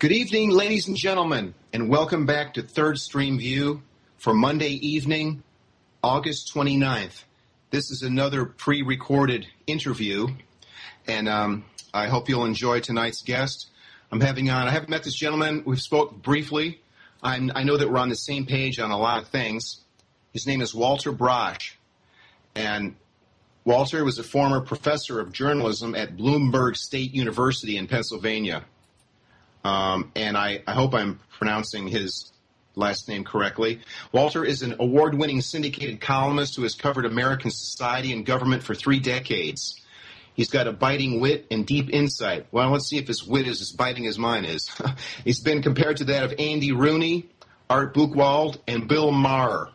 Good evening, ladies and gentlemen, and welcome back to Third Stream View for Monday evening, August 29th. This is another pre-recorded interview, and I hope you'll enjoy tonight's guest. I haven't met this gentleman. We've spoke briefly. I know that we're on the same page on a lot of things. His name is Walter Brosch, and Walter was a former professor of journalism at Bloomberg State University in Pennsylvania. And I hope I'm pronouncing his last name correctly. Walter is an award-winning syndicated columnist who has covered American society and government for 3 decades. He's got a biting wit and deep insight. Well, let's see if his wit is as biting as mine is. He's been compared to that of Andy Rooney, Art Buchwald, and Bill Maher.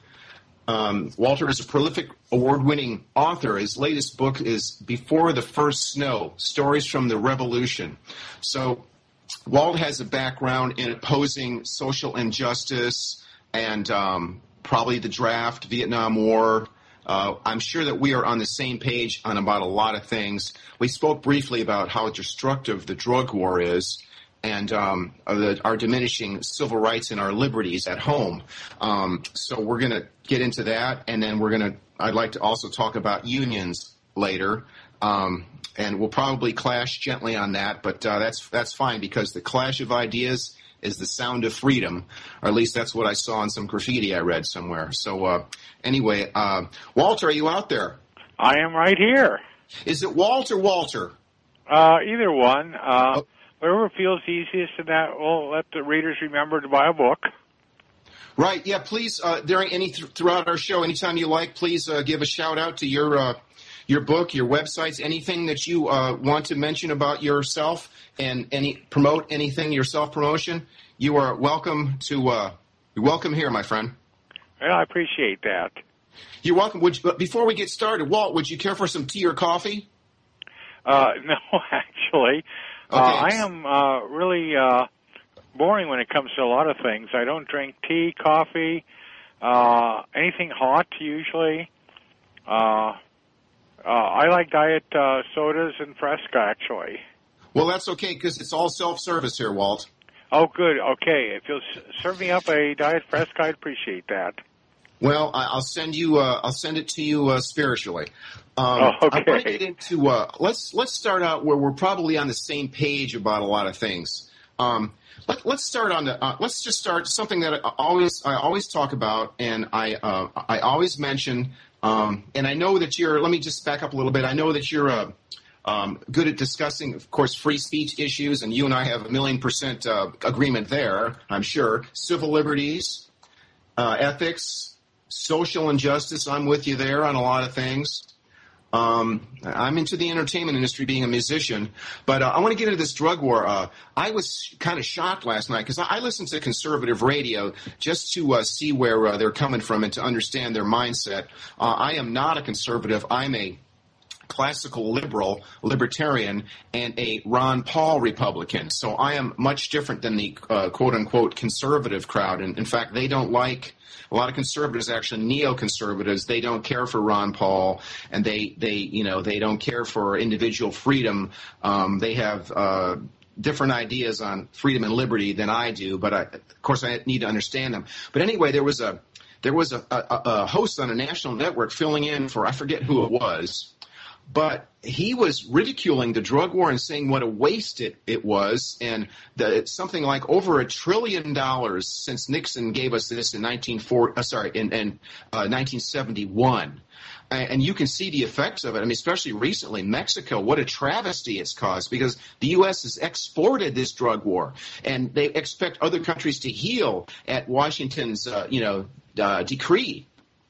Walter is a prolific award-winning author. His latest book is Before the First Snow, Stories from the Revolution. So Walt has a background in opposing social injustice and probably the draft, Vietnam War. I'm sure that we are on the same page on about a lot of things. We spoke briefly about how destructive the drug war is and our diminishing civil rights and our liberties at home. So we're going to get into that, and then I'd like to also talk about unions later. And we'll probably clash gently on that, but that's fine because the clash of ideas is the sound of freedom, or at least that's what I saw in some graffiti I read somewhere. So anyway, Walter, are you out there? I am right here. Is it Walt or Walter? Either one. Whatever feels easiest, and that will let the readers remember to buy a book. Right. Yeah. Please, throughout our show, anytime you like, please give a shout out to your book, your websites, anything that you want to mention about yourself, and promote anything, your self-promotion. You are welcome you're welcome here, my friend. Well, I appreciate that. You're welcome. But before we get started, Walt, would you care for some tea or coffee? No, actually. Okay. I am really boring when it comes to a lot of things. I don't drink tea, coffee, anything hot usually. I like diet sodas and Fresca, actually. Well, that's okay, because it's all self-service here, Walt. Oh, good. Okay. If you'll serve me up a diet Fresca, I'd appreciate that. Well, I'll send it to you spiritually. Okay. I want to get into let's start out where we're probably on the same page about a lot of things. Let's start on let's just start something that I always talk about, and I always mention. And I know that let me just back up a little bit. I know that you're good at discussing, of course, free speech issues, and you and I have 1,000,000% agreement there, I'm sure. Civil liberties, ethics, social injustice, I'm with you there on a lot of things. I'm into the entertainment industry, being a musician, but I want to get into this drug war. I was kind of shocked last night because I listened to conservative radio just to see where they're coming from and to understand their mindset. I am not a conservative. I'm a classical libertarian, and a Ron Paul Republican. So I am much different than the quote-unquote conservative crowd. And in fact, they don't like a lot of conservatives, actually neoconservatives. They don't care for Ron Paul, and they don't care for individual freedom. They have different ideas on freedom and liberty than I do, but of course I need to understand them. But anyway, there was a host on a national network filling in for, I forget who it was, but he was ridiculing the drug war and saying what a waste it was, and it's something like over $1 trillion since Nixon gave us this in 1971. And you can see the effects of it. I mean, especially recently, Mexico, what a travesty it's caused, because the U.S. has exported this drug war, and they expect other countries to heal at Washington's, decree.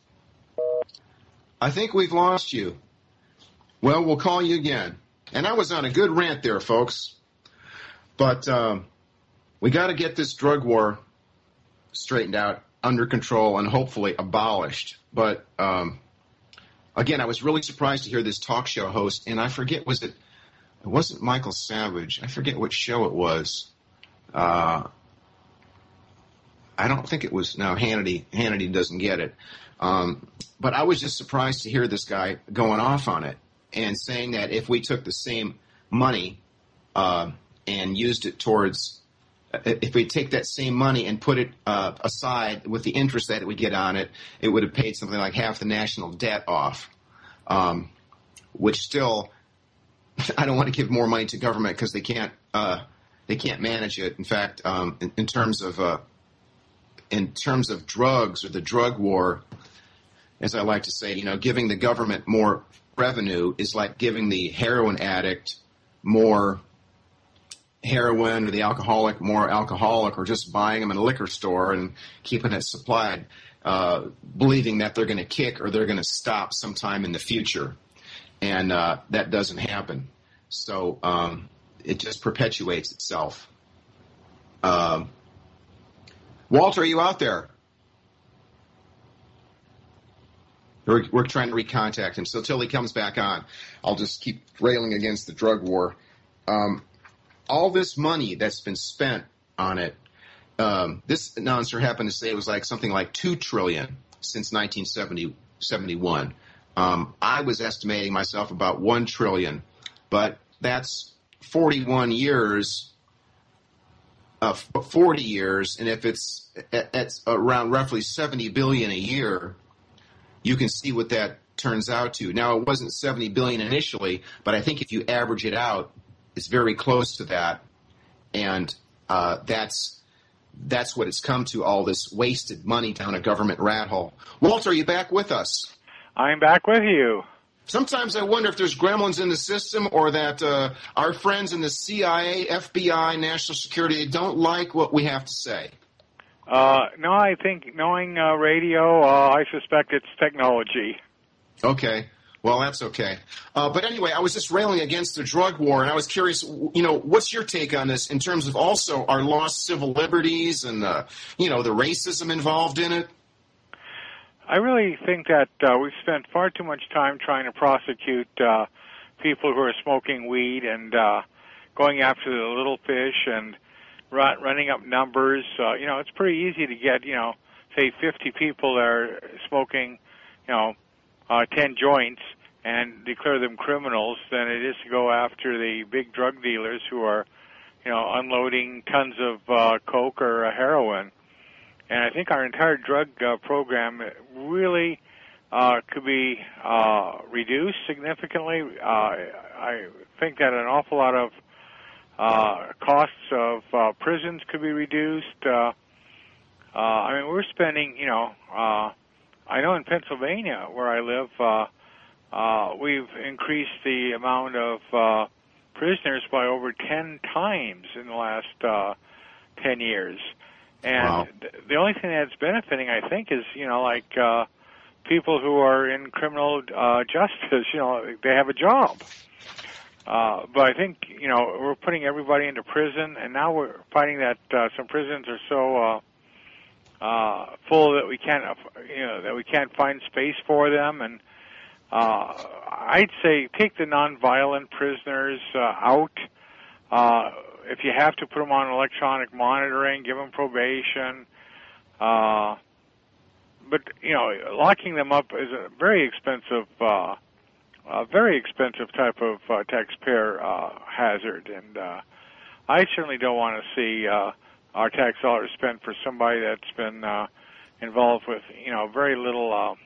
I think we've lost you. Well, we'll call you again. And I was on a good rant there, folks. But we got to get this drug war straightened out, under control, and hopefully abolished. But again, I was really surprised to hear this talk show host, and I forget, it wasn't Michael Savage. I forget what show it was. I don't think it was, no, Hannity doesn't get it. But I was just surprised to hear this guy going off on it and saying that if we took the same money and used it towards if we take that same money and put it aside with the interest that it would get on it, it would have paid something like half the national debt off, which still, I don't want to give more money to government because they can't manage it. In fact, in terms of drugs or the drug war, as I like to say, giving the government more revenue is like giving the heroin addict more heroin, or the alcoholic more alcoholic, or just buying them in a liquor store and keeping it supplied, believing that they're going to kick or they're going to stop sometime in the future. And that doesn't happen. So it just perpetuates itself. Walter, are you out there? We're trying to recontact him. So till he comes back on, I'll just keep railing against the drug war. All this money that's been spent on it, this announcer happened to say it was something like $2 trillion since 1971. I was estimating myself about $1 trillion, but that's 41 years, 40 years, and if it's around roughly $70 billion a year, you can see what that turns out to. Now, it wasn't $70 billion initially, but I think if you average it out, it's very close to that, and that's what it's come to, all this wasted money down a government rat hole. Walter, are you back with us? I'm back with you. Sometimes I wonder if there's gremlins in the system, or that our friends in the CIA, FBI, National Security don't like what we have to say. No, I think knowing radio, I suspect it's technology. Okay. Well, that's okay. But anyway, I was just railing against the drug war, and I was curious, what's your take on this in terms of also our lost civil liberties and, the racism involved in it? I really think that we've spent far too much time trying to prosecute people who are smoking weed and going after the little fish and running up numbers. It's pretty easy to get, say 50 people that are smoking, 10 joints and declare them criminals than it is to go after the big drug dealers who are, unloading tons of coke or heroin. And I think our entire drug program really could be reduced significantly. I think that an awful lot of costs of prisons could be reduced. We're spending, I know in Pennsylvania, where I live, we've increased the amount of prisoners by over 10 times in the last 10 years. And wow. The only thing that's benefiting, I think, is, people who are in criminal justice, they have a job. But I think, we're putting everybody into prison, and now we're finding that some prisons are so full that we can't find space for them. And I'd say take the nonviolent prisoners out. If you have to, put them on electronic monitoring, give them probation. But locking them up is a very expensive type of taxpayer hazard, and I certainly don't want to see our tax dollars spent for somebody that's been involved with very little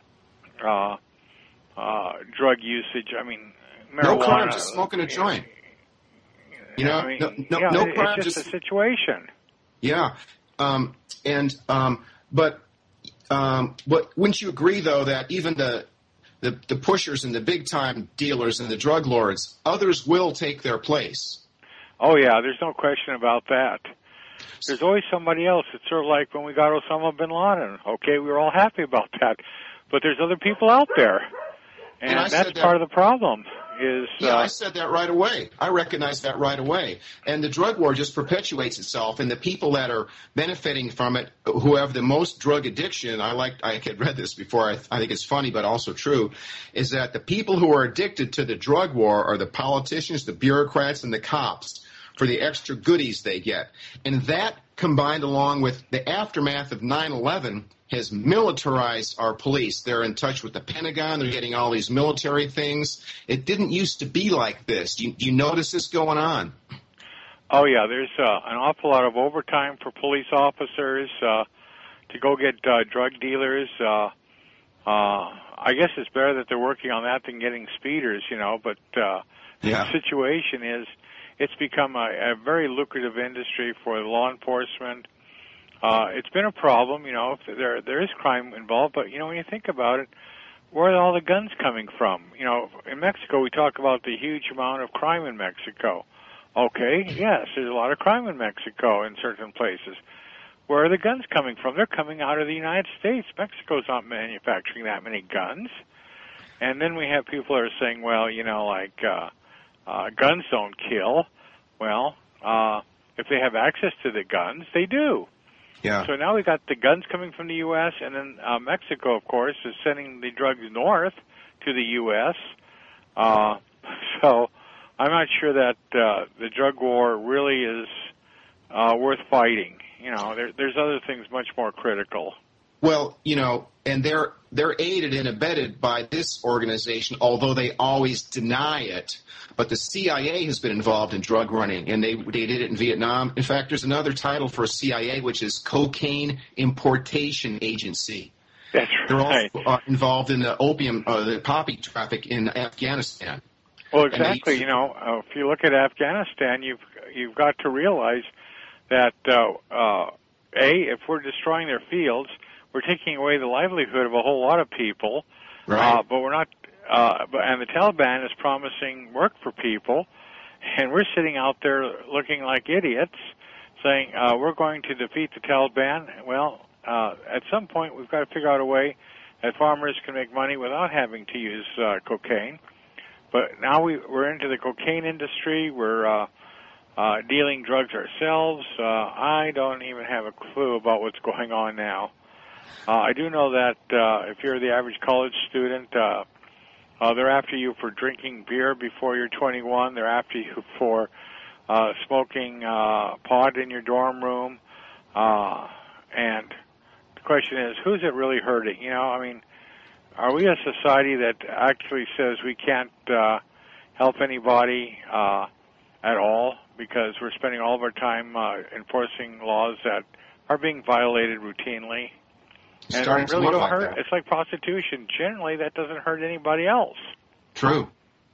drug usage. I mean, marijuana. No crime, just smoking a joint. No crime, it's just a situation. Yeah, but wouldn't you agree though that even the pushers and the big time dealers and the drug lords, others will take their place? Oh yeah, there's no question about that. There's always somebody else. It's sort of like when we got Osama bin Laden. Okay, we were all happy about that, but there's other people out there, and that's part of the problem. I said that right away. I recognize that right away. And the drug war just perpetuates itself, and the people that are benefiting from it, who have the most drug addiction, I had read this before, I think it's funny but also true, is that the people who are addicted to the drug war are the politicians, the bureaucrats, and the cops for the extra goodies they get. And that, combined along with the aftermath of 9/11, has militarized our police. They're in touch with the Pentagon. They're getting all these military things. It didn't used to be like this. Do you notice this going on? Oh, yeah, there's an awful lot of overtime for police officers to go get drug dealers. I guess it's better that they're working on that than getting speeders, but the situation is it's become a very lucrative industry for law enforcement. It's been a problem, there is crime involved, but, when you think about it, where are all the guns coming from? In Mexico, we talk about the huge amount of crime in Mexico. Okay, yes, there's a lot of crime in Mexico in certain places. Where are the guns coming from? They're coming out of the United States. Mexico's not manufacturing that many guns. And then we have people that are saying, well, guns don't kill. Well, if they have access to the guns, they do. Yeah. So now we got the guns coming from the U.S., and then Mexico, of course, is sending the drugs north to the U.S. So I'm not sure that the drug war really is worth fighting. There's other things much more critical. Well, and they're aided and abetted by this organization, although they always deny it. But the CIA has been involved in drug running, and they did it in Vietnam. In fact, there's another title for CIA, which is Cocaine Importation Agency. That's right. They're also involved in the opium, the poppy traffic in Afghanistan. Well, exactly. If you look at Afghanistan, you've got to realize that if we're destroying their fields, we're taking away the livelihood of a whole lot of people. Right. But we're not. And the Taliban is promising work for people, and we're sitting out there looking like idiots, saying we're going to defeat the Taliban. Well, at some point we've got to figure out a way that farmers can make money without having to use cocaine. But now we're into the cocaine industry. We're dealing drugs ourselves. I don't even have a clue about what's going on now. I do know that if you're the average college student, they're after you for drinking beer before you're 21. They're after you for smoking pot in your dorm room. And the question is, who's it really hurting? Are we a society that actually says we can't help anybody at all because we're spending all of our time enforcing laws that are being violated routinely? And it really don't hurt. It's like prostitution. Generally, that doesn't hurt anybody else. True.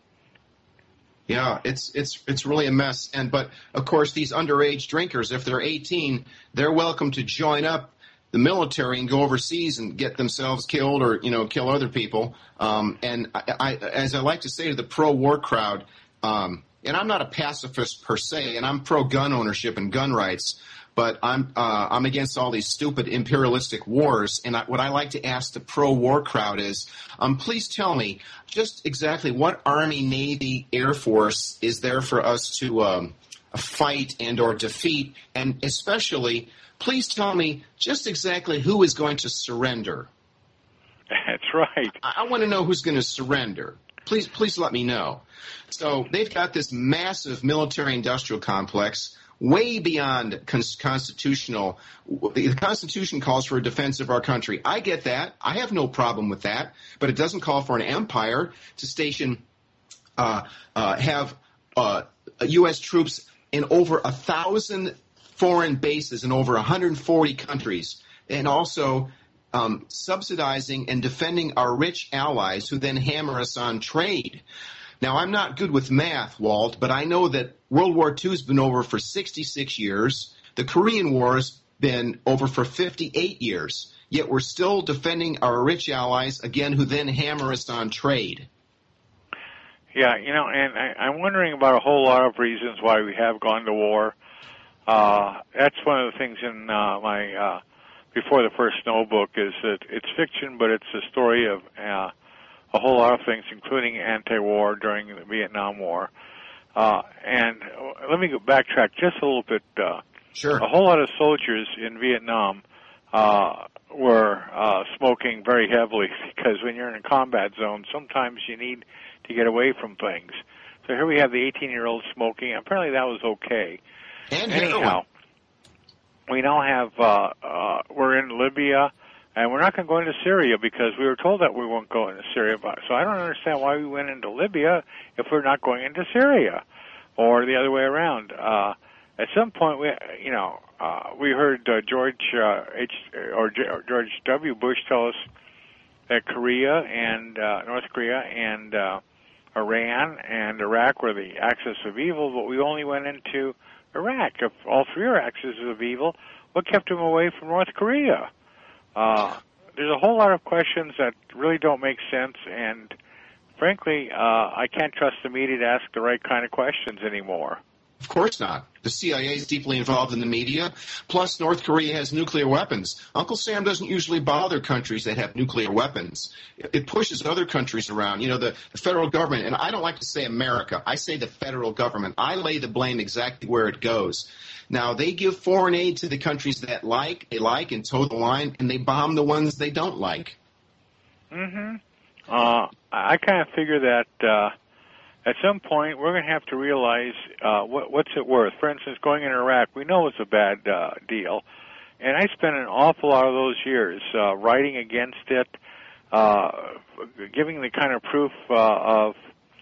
Yeah, it's really a mess. But of course, these underage drinkers, if they're 18, they're welcome to join up the military and go overseas and get themselves killed or kill other people. And I as I like to say to the pro-war crowd, and I'm not a pacifist per se, and I'm pro-gun ownership and gun rights. But I'm against all these stupid imperialistic wars, and what I like to ask the pro-war crowd is, please tell me just exactly what Army, Navy, Air Force is there for us to fight and or defeat, and especially, please tell me just exactly who is going to surrender. That's right. I want to know who's going to surrender. Please let me know. So they've got this massive military-industrial complex way beyond constitutional. The Constitution calls for a defense of our country. I get that. I have no problem with that. But it doesn't call for an empire to station, have U.S. troops in over 1,000 foreign bases in over 140 countries, and also subsidizing and defending our rich allies who then hammer us on trade. Now, I'm not good with math, Walt, but I know that World War II has been over for 66 years. The Korean War has been over for 58 years. Yet we're still defending our rich allies, again, who then hammer us on trade. Yeah, and I'm wondering about a whole lot of reasons why we have gone to war. That's one of the things in my Before the First Snow book is that it's fiction, but it's a story of a whole lot of things, including anti-war during the Vietnam War. And let me go backtrack just a little bit. Sure. A whole lot of soldiers in Vietnam were smoking very heavily because when you're in a combat zone, sometimes you need to get away from things. So here we have the 18-year-old smoking. Apparently that was okay. And anyhow, we now have, we're in Libya, and we're not going to go into Syria because we were told that we won't go into Syria. So I don't understand why we went into Libya if we're not going into Syria, or the other way around. at some point, we heard George W. Bush tell us that Korea and North Korea and Iran and Iraq were the axis of evil, but we only went into Iraq. If all three are axes of evil, what kept him away from North Korea? There's a whole lot of questions that really don't make sense, and frankly, I can't trust the media to ask the right kind of questions anymore. Of course not. The CIA is deeply involved in the media. Plus, North Korea has nuclear weapons. Uncle Sam doesn't usually bother countries that have nuclear weapons. It pushes other countries around. You know, the federal government, and I don't like to say America. I say the federal government. I lay the blame exactly where it goes. Now, they give foreign aid to the countries that they like and toe the line, and they bomb the ones they don't like. Mm-hmm. I kind of figure that at some point we're going to have to realize what's it worth. For instance, going in Iraq, we know it's a bad deal, and I spent an awful lot of those years writing against it, giving the kind of proof of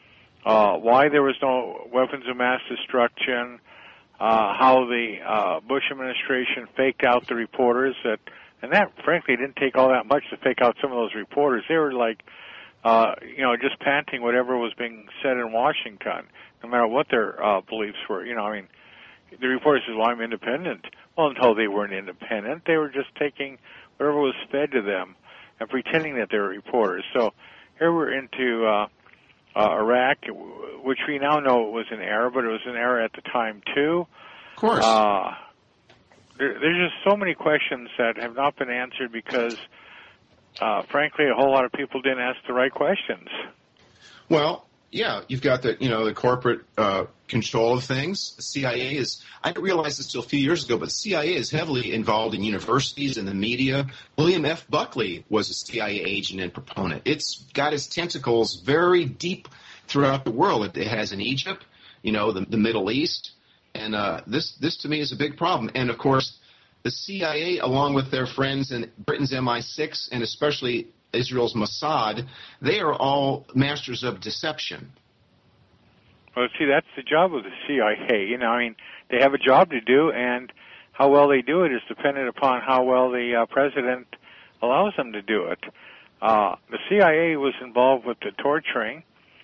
why there was no weapons of mass destruction, how the Bush administration faked out the reporters, and that frankly didn't take all that much to fake out some of those reporters. They were like, just panting whatever was being said in Washington, no matter what their beliefs were. The reporters said, well, I'm independent. Well, no, they weren't independent. They were just taking whatever was fed to them and pretending that they were reporters. So here we're into Iraq, which we now know it was an error, but it was an error at the time, too. Of course. There's just so many questions that have not been answered because frankly, a whole lot of people didn't ask the right questions. Well, yeah, you've got the corporate control of things. The CIA is, I didn't realize this until a few years ago, but the CIA is heavily involved in universities and the media. William F. Buckley was a CIA agent and proponent. It's got its tentacles very deep throughout the world. It has in Egypt, the Middle East, and this to me is a big problem. And, of course, the CIA, along with their friends in Britain's MI6 and especially Israel's Mossad, they are all masters of deception. Well, see, that's the job of the CIA. They have a job to do, and how well they do it is dependent upon how well the president allows them to do it. The CIA was involved with the torturing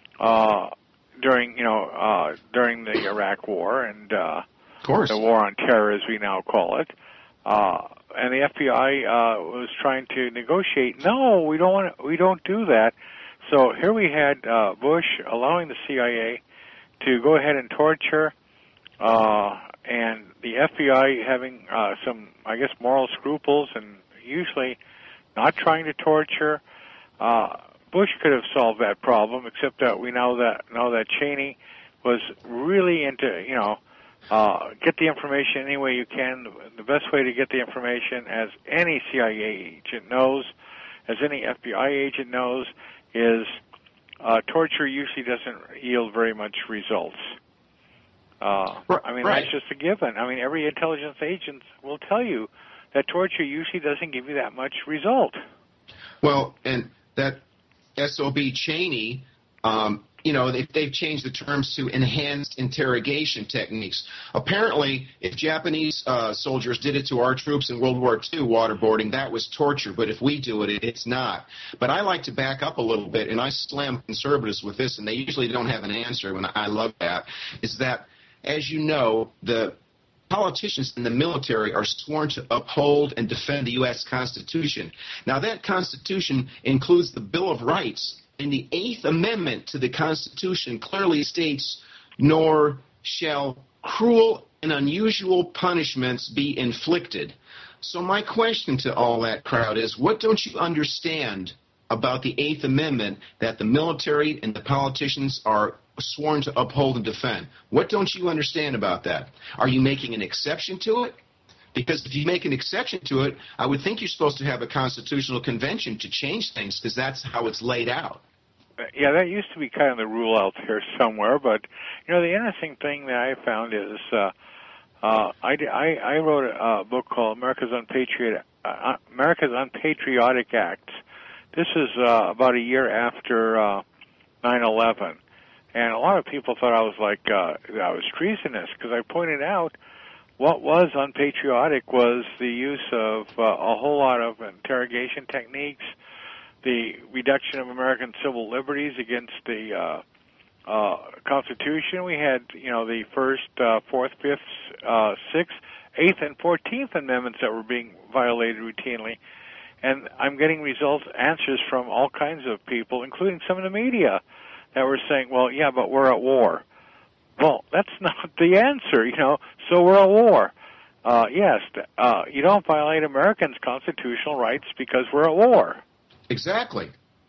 during the Iraq War and of course, the War on Terror, as we now call it. And the FBI was trying to negotiate. No, we don't do that. So here we had Bush allowing the CIA to go ahead and torture, and the FBI having some, I guess, moral scruples and usually not trying to torture. Bush could have solved that problem, except that we know that Cheney was really into, get the information any way you can. The best way to get the information, as any CIA agent knows, as any FBI agent knows, is torture usually doesn't yield very much results. Right. That's just a given. Every intelligence agent will tell you that torture usually doesn't give you that much result. Well, and that SOB Cheney, they've changed the terms to enhanced interrogation techniques. Apparently, if Japanese soldiers did it to our troops in World War II, waterboarding, that was torture. But if we do it, it's not. But I like to back up a little bit, and I slam conservatives with this, and they usually don't have an answer, and I love that, is that, as you know, the politicians in the military are sworn to uphold and defend the U.S. Constitution. Now, that Constitution includes the Bill of Rights, and the Eighth Amendment to the Constitution clearly states, nor shall cruel and unusual punishments be inflicted. So my question to all that crowd is, what don't you understand about the Eighth Amendment that the military and the politicians are sworn to uphold and defend? What don't you understand about that? Are you making an exception to it? Because if you make an exception to it, I would think you're supposed to have a constitutional convention to change things, because that's how it's laid out. Yeah, that used to be kind of the rule out there somewhere. But, the interesting thing that I found is I wrote a book called America's Unpatriotic Acts. This is about a year after 9/11. And a lot of people thought I was treasonous, because I pointed out what was unpatriotic was the use of a whole lot of interrogation techniques, the reduction of American civil liberties against the Constitution. We had, the First, Fourth, Fifth, Sixth, Eighth, and 14th Amendments that were being violated routinely. And I'm getting answers from all kinds of people, including some in the media, that were saying, well, yeah, but we're at war. Well, that's not the answer, so we're at war. Yes, you don't violate Americans' constitutional rights because we're at war. Exactly.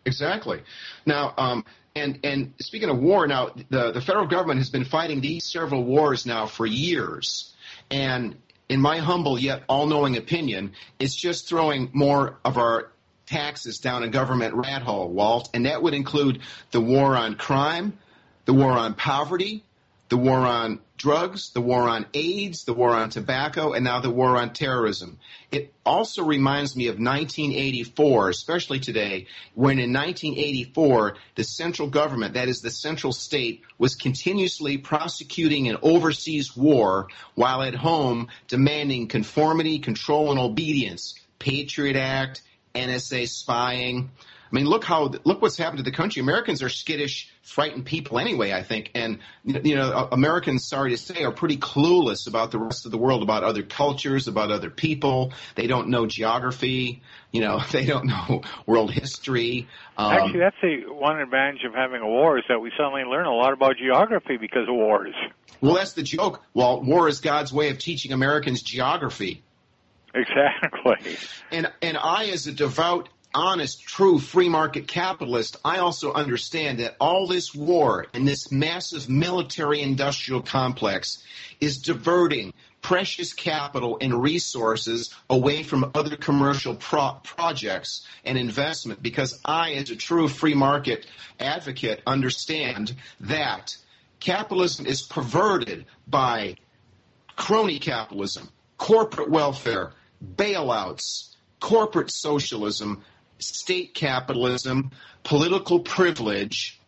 Now, and speaking of war, now the federal government has been fighting these several wars now for years, and in my humble yet all-knowing opinion, it's just throwing more of our taxes down a government rat hole, Walt, and that would include the war on crime, the war on poverty, the war on drugs, the war on AIDS, the war on tobacco, and now the war on terrorism. It also reminds me of 1984, especially today, when in 1984, the central government, that is the central state, was continuously prosecuting an overseas war while at home demanding conformity, control, and obedience. Patriot Act, NSA spying. I mean, look what's happened to the country. Americans are skittish, frightened people anyway, I think. And, Americans, sorry to say, are pretty clueless about the rest of the world, about other cultures, about other people. They don't know geography. They don't know world history. Actually, that's the one advantage of having a war, is that we suddenly learn a lot about geography because of wars. Well, that's the joke. Well, war is God's way of teaching Americans geography. Exactly. And I, as a devout, honest, true free market capitalist, I also understand that all this war and this massive military-industrial complex is diverting precious capital and resources away from other commercial projects and investment, because I, as a true free market advocate, understand that capitalism is perverted by crony capitalism, corporate welfare, bailouts, corporate socialism, state capitalism, political privilege,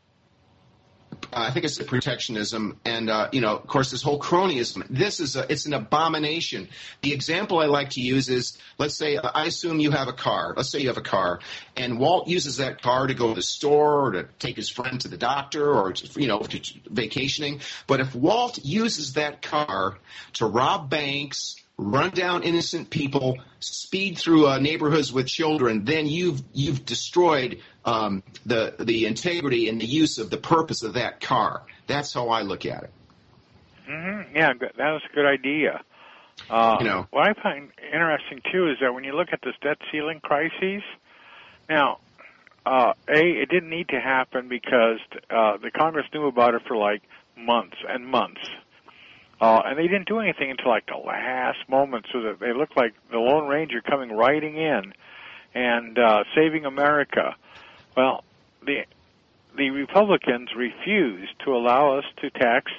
I think it's protectionism, and, of course, this whole cronyism. It's an abomination. The example I like to use is, let's say, I assume you have a car. Let's say you have a car, and Walt uses that car to go to the store or to take his friend to the doctor or, to vacationing. But if Walt uses that car to rob banks, run down innocent people, speed through neighborhoods with children, then you've destroyed the integrity and the use of the purpose of that car. That's how I look at it. Mm-hmm. Yeah, that was a good idea. What I find interesting, too, is that when you look at this debt ceiling crises, now, it didn't need to happen because the Congress knew about it for like months and months. And they didn't do anything until like the last moment, so that they looked like the Lone Ranger coming riding in and saving America. Well, the Republicans refused to allow us to tax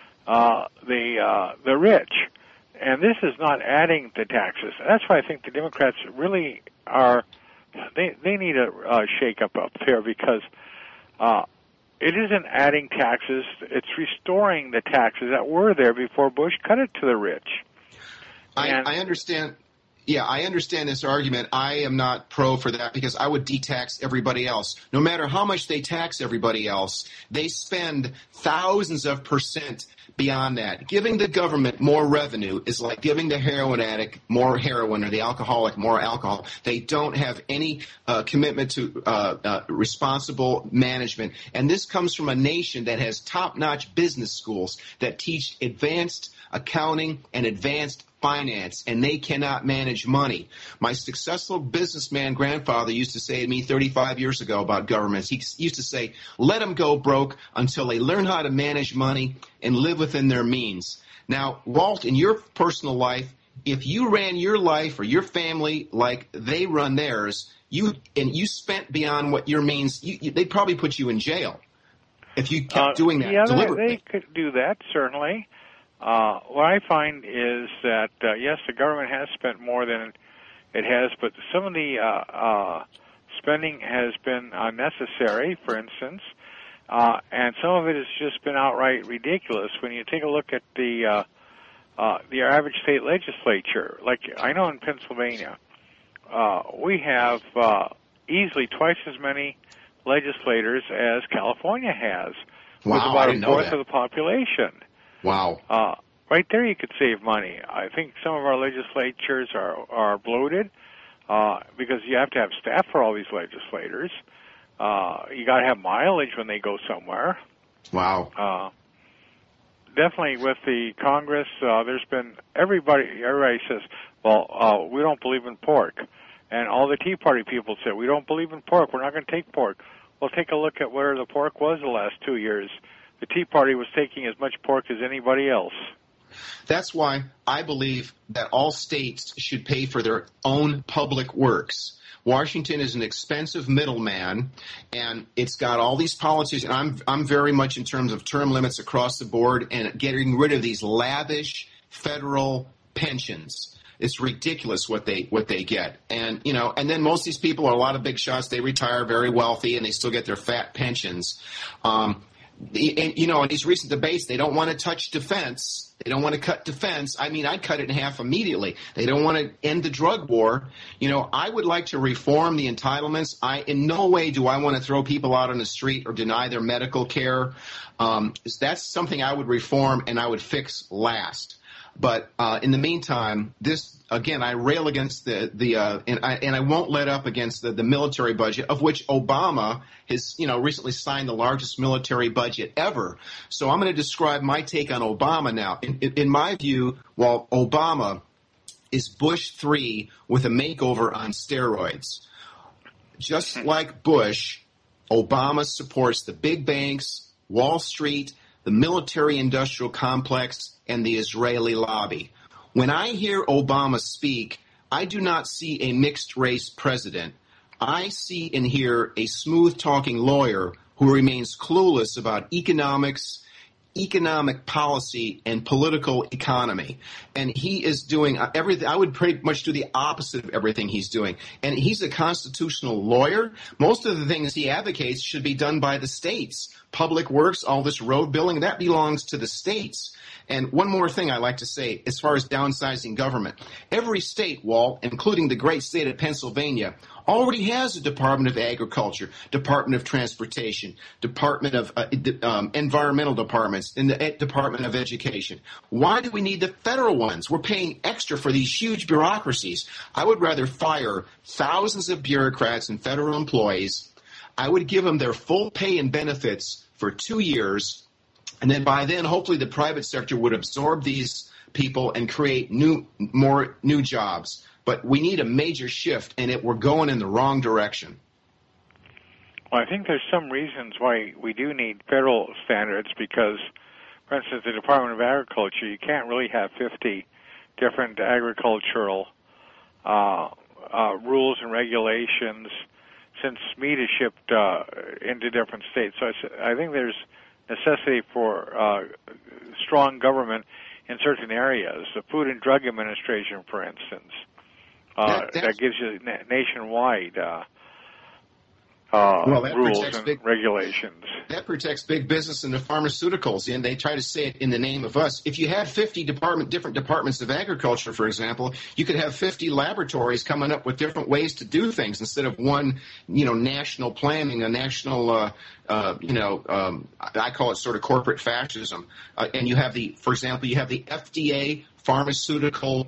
the rich, and this is not adding the taxes. That's why I think the Democrats really are. They need a shake-up up there, because it isn't adding taxes, it's restoring the taxes that were there before Bush cut it to the rich. I understand. Yeah, I understand this argument. I am not pro for that, because I would de-tax everybody else. No matter how much they tax everybody else, they spend thousands of percent beyond that. Giving the government more revenue is like giving the heroin addict more heroin or the alcoholic more alcohol. They don't have any commitment to responsible management. And this comes from a nation that has top-notch business schools that teach advanced accounting and advanced finance, and they cannot manage money. My successful businessman grandfather used to say to me 35 years ago about governments, he used to say, let them go broke until they learn how to manage money and live within their means. Now, Walt, in your personal life, if you ran your life or your family like they run theirs, you spent beyond what your means, they'd probably put you in jail if you kept doing that deliberately. They could do that, certainly. What I find is that, yes, the government has spent more than it has, but some of the spending has been unnecessary, for instance, and some of it has just been outright ridiculous. When you take a look at the the average state legislature. Like I know in Pennsylvania, we have easily twice as many legislators as California has, with Wow, about I a didn't know fourth that. of the population. Wow. Right there, you could save money. I think some of our legislatures are bloated because you have to have staff for all these legislators. You got to have mileage when they go somewhere. Wow. Definitely with the Congress, there's been everybody says, well, we don't believe in pork. And all the Tea Party people say, we don't believe in pork. We're not going to take pork. Well, take a look at where the pork was the last 2 years. The Tea Party was taking as much pork as anybody else. That's why I believe that all states should pay for their own public works. Washington is an expensive middleman, and it's got all these policies. And I'm very much in terms of term limits across the board and getting rid of these lavish federal pensions. It's ridiculous what they get. And and then most of these people are a lot of big shots. They retire very wealthy and they still get their fat pensions. In these recent debates, they don't want to touch defense. They don't want to cut defense. I mean, I'd cut it in half immediately. They don't want to end the drug war. I would like to reform the entitlements. In no way do I want to throw people out on the street or deny their medical care. That's something I would reform and I would fix last. But in the meantime, I rail against and I won't let up against the military budget, of which Obama has recently signed the largest military budget ever. So I'm going to describe my take on Obama now. In my view, while Obama is Bush 3 with a makeover on steroids, just like Bush, Obama supports the big banks, Wall Street, the military-industrial complex, and the Israeli lobby. When I hear Obama speak, I do not see a mixed-race president. I see and hear a smooth-talking lawyer who remains clueless about economics, economic policy, and political economy. And he is doing everything. I would pretty much do the opposite of everything he's doing. And he's a constitutional lawyer. Most of the things he advocates should be done by the states. Public works, all this road building, that belongs to the states. And one more thing I like to say as far as downsizing government. Every state, Walt, including the great state of Pennsylvania, already has a Department of Agriculture, Department of Transportation, Department of Environmental Departments, and the Department of Education. Why do we need the federal ones? We're paying extra for these huge bureaucracies. I would rather fire thousands of bureaucrats and federal employees. I would give them their full pay and benefits for 2 years. And then by then, hopefully the private sector would absorb these people and create more new jobs. But we need a major shift, and we're going in the wrong direction. Well, I think there's some reasons why we do need federal standards because, for instance, the Department of Agriculture, you can't really have 50 different agricultural rules and regulations since meat is shipped into different states. So I think there's necessity for strong government in certain areas. The Food and Drug Administration, for instance, that gives you nationwide rules and regulations. That protects big business and the pharmaceuticals, and they try to say it in the name of us. If you had 50 different departments of agriculture, for example, you could have 50 laboratories coming up with different ways to do things instead of one, national planning, a national, I call it sort of corporate fascism. And you have for example, you have the FDA pharmaceutical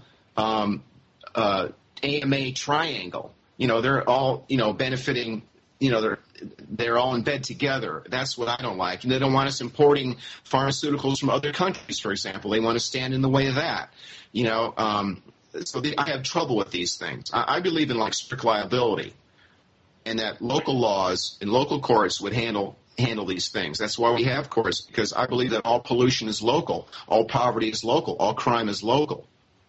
AMA triangle. They're all, benefiting. They're all in bed together. That's what I don't like. And they don't want us importing pharmaceuticals from other countries, for example. They want to stand in the way of that. I have trouble with these things. I believe in strict liability, and that local laws and local courts would handle these things. That's why we have courts, because I believe that all pollution is local, all poverty is local, all crime is local.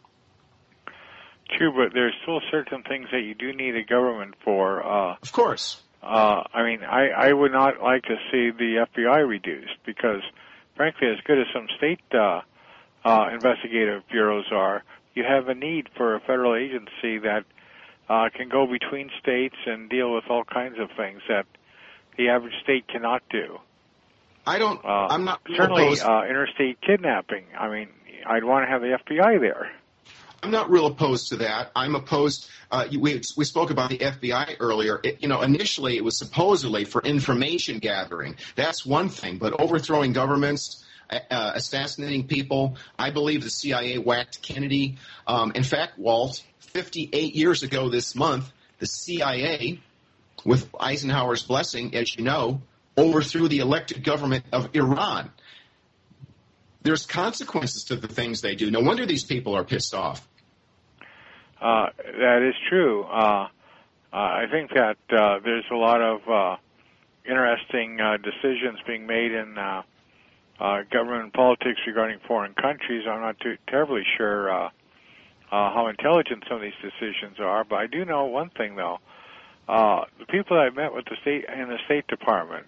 True, but there's still certain things that you do need a government for. Of course. I would not like to see the FBI reduced because, frankly, as good as some state investigative bureaus are, you have a need for a federal agency that can go between states and deal with all kinds of things that the average state cannot do. I'm not certainly opposed. Interstate kidnapping. I mean, I'd want to have the FBI there. I'm not real opposed to that. I'm opposed. We spoke about the FBI earlier. Initially it was supposedly for information gathering. That's one thing, but overthrowing governments, assassinating people. I believe the CIA whacked Kennedy. In fact, Walt, 58 years ago this month, the CIA, with Eisenhower's blessing, as you know, overthrew the elected government of Iran. There's consequences to the things they do. No wonder these people are pissed off. That is true. I think that there's a lot of interesting decisions being made in government politics regarding foreign countries. I'm not too terribly sure how intelligent some of these decisions are, but I do know one thing, though. The people that I've met with the State Department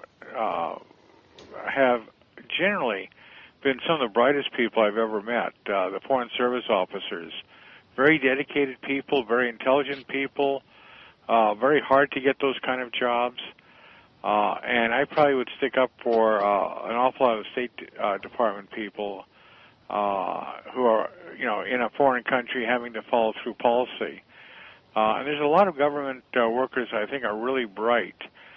have generally been some of the brightest people I've ever met. The Foreign Service officers, very dedicated people, very intelligent people, very hard to get those kind of jobs. And I probably would stick up for an awful lot of State Department people who are, in a foreign country having to follow through policy. And there's a lot of government workers I think are really bright.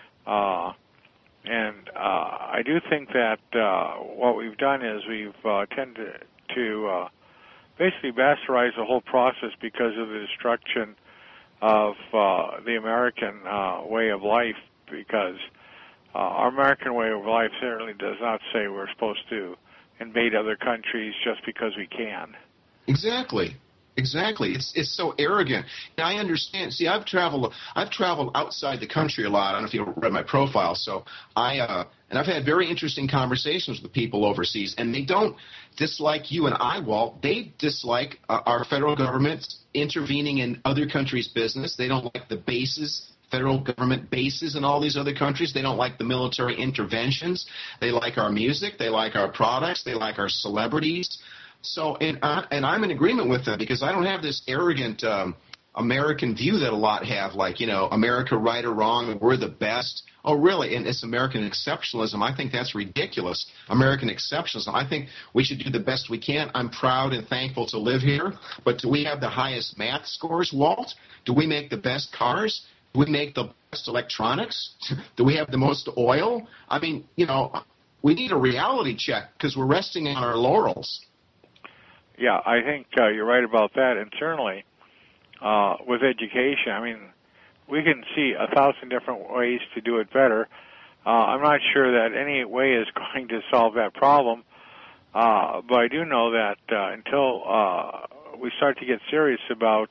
And I do think that what we've done is we've tended to basically bastardize the whole process because of the destruction of the American way of life, because our American way of life certainly does not say we're supposed to invade other countries just because we can. Exactly. It's so arrogant. And I understand. See, I've traveled outside the country a lot. I don't know if you read my profile. So I've had very interesting conversations with people overseas, and they don't dislike you and I, Walt. They dislike our federal government intervening in other countries' business. They don't like the bases, federal government bases in all these other countries. They don't like the military interventions. They like our music. They like our products. They like our celebrities. So, and I'm in agreement with them because I don't have this arrogant American view that a lot have, like, America right or wrong, we're the best. Oh, really? And it's American exceptionalism. I think that's ridiculous. American exceptionalism. I think we should do the best we can. I'm proud and thankful to live here. But do we have the highest math scores, Walt? Do we make the best cars? Do we make the best electronics? Do we have the most oil? I mean, we need a reality check because we're resting on our laurels. Yeah, I think you're right about that. And certainly with education, I mean, we can see 1,000 different ways to do it better. I'm not sure that any way is going to solve that problem, but I do know that until we start to get serious about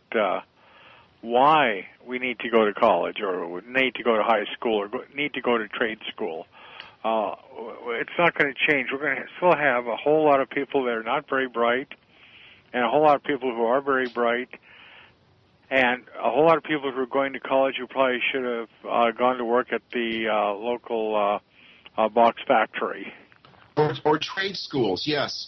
why we need to go to college or need to go to high school or need to go to trade school, it's not going to change. We're going to still have a whole lot of people that are not very bright and a whole lot of people who are very bright, and a whole lot of people who are going to college who probably should have gone to work at the local box factory. Or trade schools, yes.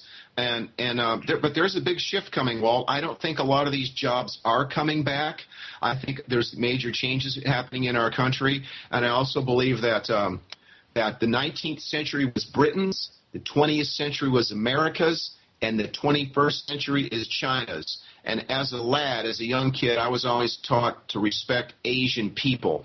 But there's a big shift coming, Walt. I don't think a lot of these jobs are coming back. I think there's major changes happening in our country, and I also believe that that the 19th century was Britain's, the 20th century was America's, and the 21st century is China's. And as a lad, as a young kid, I was always taught to respect Asian people.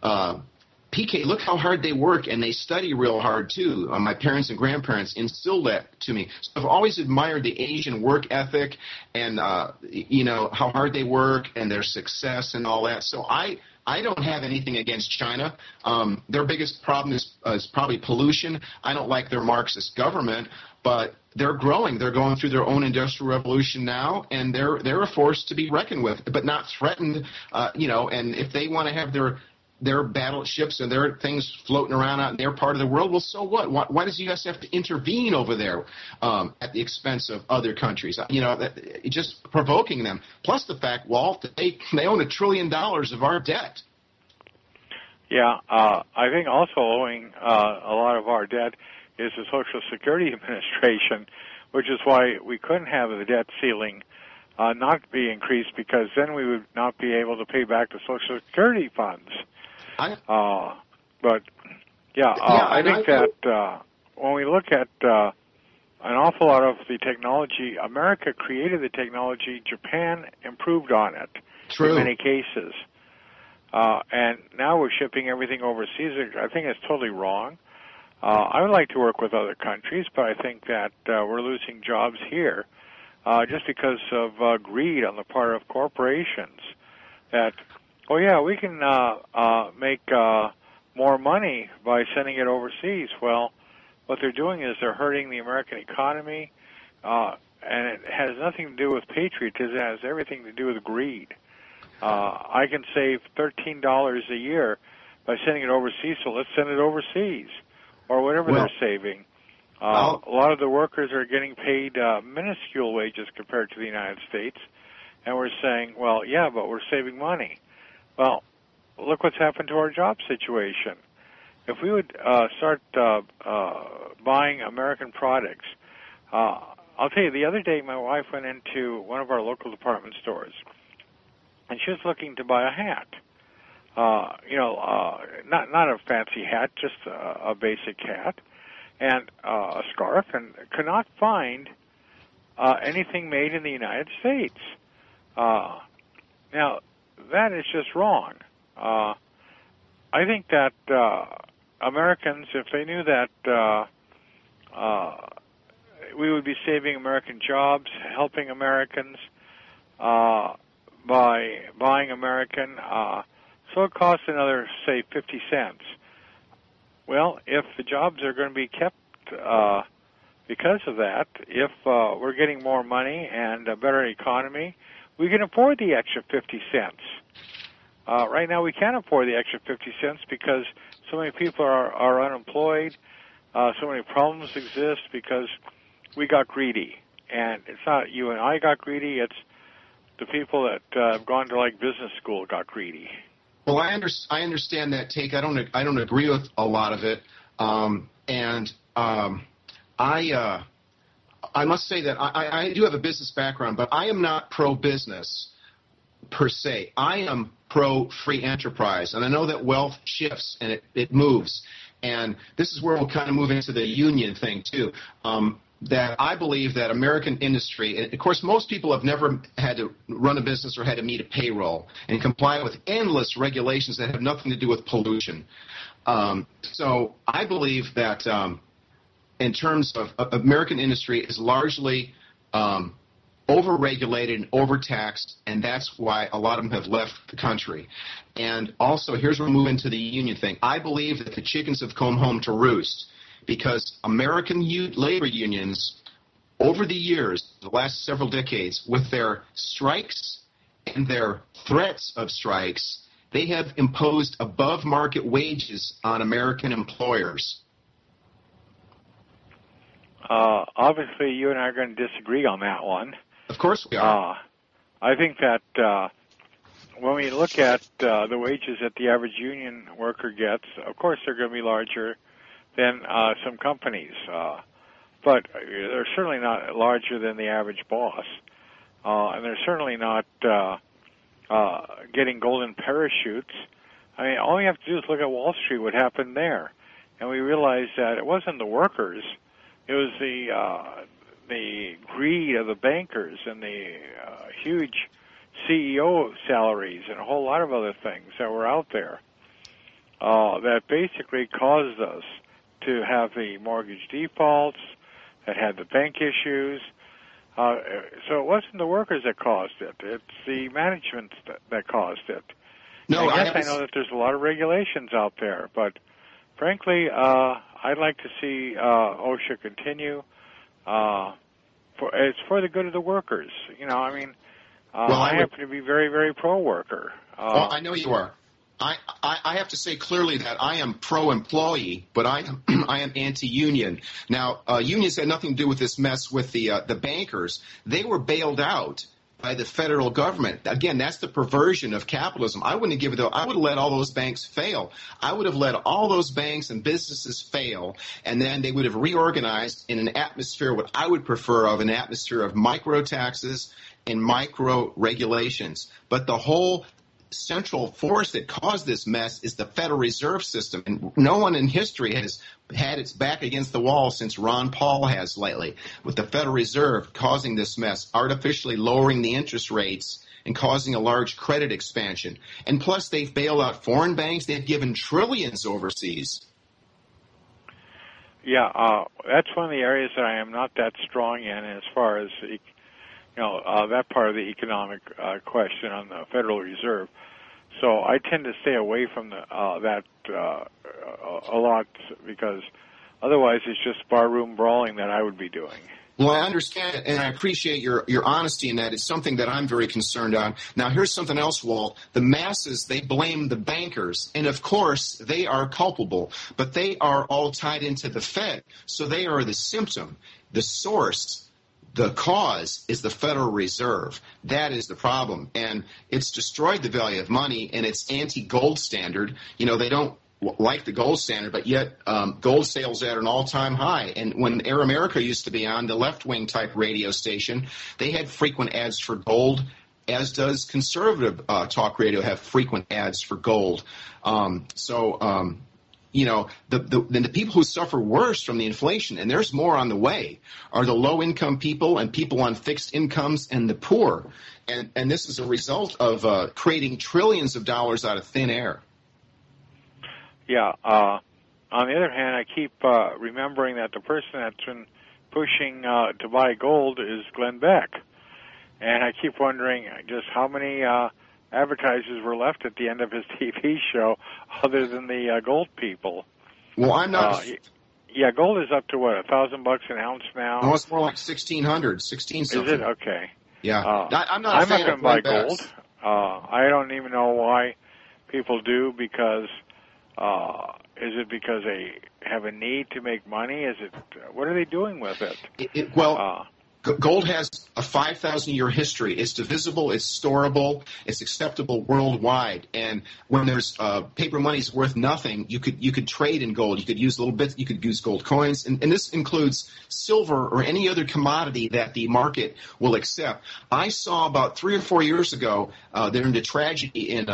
PK, look how hard they work, and they study real hard, too. My parents and grandparents instilled that to me. So I've always admired the Asian work ethic and, how hard they work and their success and all that. So I don't have anything against China. Their biggest problem is probably pollution. I don't like their Marxist government, but they're growing. They're going through their own industrial revolution now, and they're a force to be reckoned with, but not threatened. And if they want to have their battleships and their things floating around out in their part of the world, well, so what? Why does the U.S. have to intervene over there at the expense of other countries? Just provoking them. Plus the fact, Walt, that they own $1 trillion of our debt. Yeah, I think also owing a lot of our debt is the Social Security Administration, which is why we couldn't have the debt ceiling not be increased, because then we would not be able to pay back the Social Security funds. I think that when we look at an awful lot of the technology, America created the technology, Japan improved on it. True. In many cases. And now we're shipping everything overseas. I think it's totally wrong. I would like to work with other countries, but I think that we're losing jobs here just because of greed on the part of corporations. That, oh yeah, we can make more money by sending it overseas. Well, what they're doing is they're hurting the American economy, and it has nothing to do with patriotism. It has everything to do with greed. I can save $13 a year by sending it overseas, so let's send it overseas, or whatever they're saving. A lot of the workers are getting paid minuscule wages compared to the United States, and we're saying, well, yeah, but we're saving money. Well, look what's happened to our job situation. If we would start buying American products, I'll tell you, the other day my wife went into one of our local department stores, and she was looking to buy a hat. Not a fancy hat, just a basic hat, and a scarf, and could not find anything made in the United States. Now, that is just wrong. I think that Americans, if they knew that we would be saving American jobs, helping Americans, by buying American, so it costs another, say, 50 cents. Well, if the jobs are going to be kept because of that, if we're getting more money and a better economy, we can afford the extra 50 cents. Right now we can't afford the extra 50 cents because so many people are unemployed, so many problems exist because we got greedy. And it's not you and I got greedy, it's the people that have gone to like business school got greedy. Well, I understand that take. I don't agree with a lot of it, I must say that I do have a business background, but I am not pro-business per se. I am pro-free enterprise, and I know that wealth shifts and it moves, and this is where we'll kind of move into the union thing too. That I believe that American industry, and of course most people have never had to run a business or had to meet a payroll and comply with endless regulations that have nothing to do with pollution. So I believe that in terms of American industry is largely overregulated and overtaxed, and that's why a lot of them have left the country. And also, here's where we move into the union thing. I believe that the chickens have come home to roost, because American labor unions, over the years, the last several decades, with their strikes and their threats of strikes, they have imposed above-market wages on American employers. Obviously, you and I are going to disagree on that one. Of course we are. I think that when we look at the wages that the average union worker gets, of course they're going to be larger than some companies, but they're certainly not larger than the average boss, and they're certainly not getting golden parachutes. I mean, all you have to do is look at Wall Street, what happened there, and we realize that it wasn't the workers, it was the greed of the bankers and the huge CEO salaries and a whole lot of other things that were out there that basically caused us to have the mortgage defaults, that had the bank issues. So it wasn't the workers that caused it. It's the management that caused it. No, I know that there's a lot of regulations out there, but frankly, I'd like to see OSHA continue. It's for the good of the workers. You know, I mean, I happen to be very, very pro-worker. Well, I know you are. I have to say clearly that I am pro-employee, but I am anti-union. Now, unions had nothing to do with this mess with the bankers. They were bailed out by the federal government. Again, that's the perversion of capitalism. I wouldn't give it. I would have let all those banks fail. I would have let all those banks and businesses fail, and then they would have reorganized in an atmosphere, what I would prefer of an atmosphere of micro taxes and micro regulations. But the whole central force that caused this mess is the Federal Reserve System. And no one in history has had its back against the wall since Ron Paul has lately, with the Federal Reserve causing this mess, artificially lowering the interest rates and causing a large credit expansion. And plus, they've bailed out foreign banks. They've given trillions overseas. Yeah, that's one of the areas that I am not that strong in as far as that part of the economic question on the Federal Reserve. So I tend to stay away from that a lot, because otherwise it's just barroom brawling that I would be doing. Well, I understand it, and I appreciate your honesty in that. It's something that I'm very concerned on. Now, here's something else, Walt. The masses, they blame the bankers, and of course, they are culpable, but they are all tied into the Fed, so they are the symptom. The source, the cause, is the Federal Reserve. That is the problem, and it's destroyed the value of money, and it's anti-gold standard. They don't like the gold standard, but yet gold sales at an all-time high. And when Air America used to be on, the left-wing type radio station, they had frequent ads for gold, as does conservative talk radio have frequent ads for gold. The people who suffer worst from the inflation, and there's more on the way, are the low-income people and people on fixed incomes and the poor. And this is a result of creating trillions of dollars out of thin air. Yeah. On the other hand, I keep remembering that the person that's been pushing to buy gold is Glenn Beck. And I keep wondering just how many advertisers were left at the end of his TV show other than the gold people. Well, I'm not... Yeah, gold is up to, what, $1,000 an ounce now? No, it's more like 1,600, 16 something. Is it? Okay. Yeah. I'm not going to buy gold. I don't even know why people do, because... is it because they have a need to make money? Is it what are they doing with it? Gold has a 5,000-year history. It's divisible, it's storable, it's acceptable worldwide. And when there's paper money's worth nothing, you could trade in gold. You could use little bits. You could use gold coins, and this includes silver or any other commodity that the market will accept. I saw about 3 or 4 years ago during the tragedy in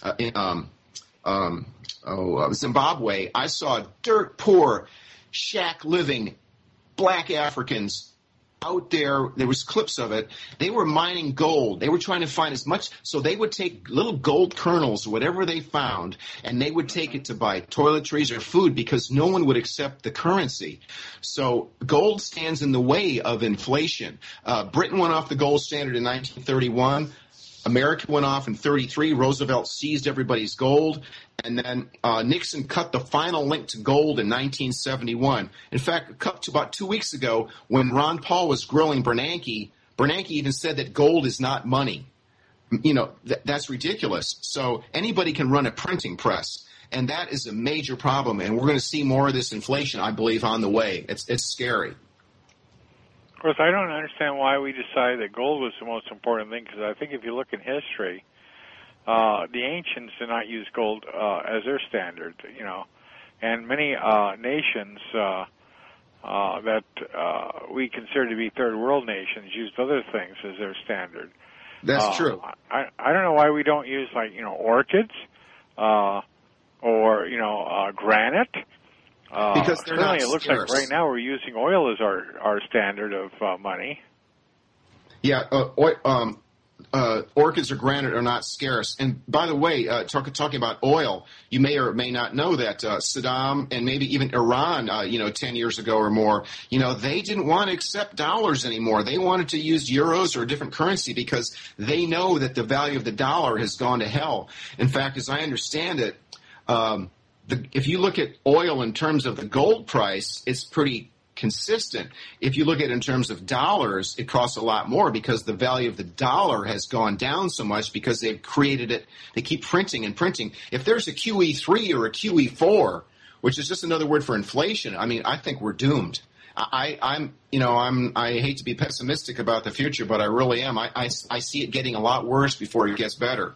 Zimbabwe, I saw dirt poor, shack living black Africans out there. There was clips of it. They were mining gold. They were trying to find as much. So they would take little gold kernels, whatever they found, and they would take it to buy toiletries or food because no one would accept the currency. So gold stands in the way of inflation. Britain went off the gold standard in 1931. America went off in 1933. Roosevelt seized everybody's gold. And then Nixon cut the final link to gold in 1971. In fact, up to about 2 weeks ago, when Ron Paul was grilling Bernanke even said that gold is not money. That's ridiculous. So anybody can run a printing press. And that is a major problem. And we're going to see more of this inflation, I believe, on the way. It's scary. Of course, I don't understand why we decided that gold was the most important thing, because I think if you look in history, the ancients did not use gold as their standard, and many nations that we consider to be third world nations used other things as their standard. That's true. I don't know why we don't use, orchids or granite. Because they're not it looks scarce. like right now we're using oil as our standard of money. Yeah, orchids or granite are not scarce. And by the way, talking about oil, you may or may not know that Saddam and maybe even Iran, 10 years ago or more, they didn't want to accept dollars anymore. They wanted to use euros or a different currency because they know that the value of the dollar has gone to hell. In fact, as I understand it, if you look at oil in terms of the gold price, it's pretty consistent. If you look at it in terms of dollars, it costs a lot more because the value of the dollar has gone down so much because they've created it. They keep printing and printing. If there's a QE3 or a QE4, which is just another word for inflation, I think we're doomed. I hate to be pessimistic about the future, but I really am. I see it getting a lot worse before it gets better.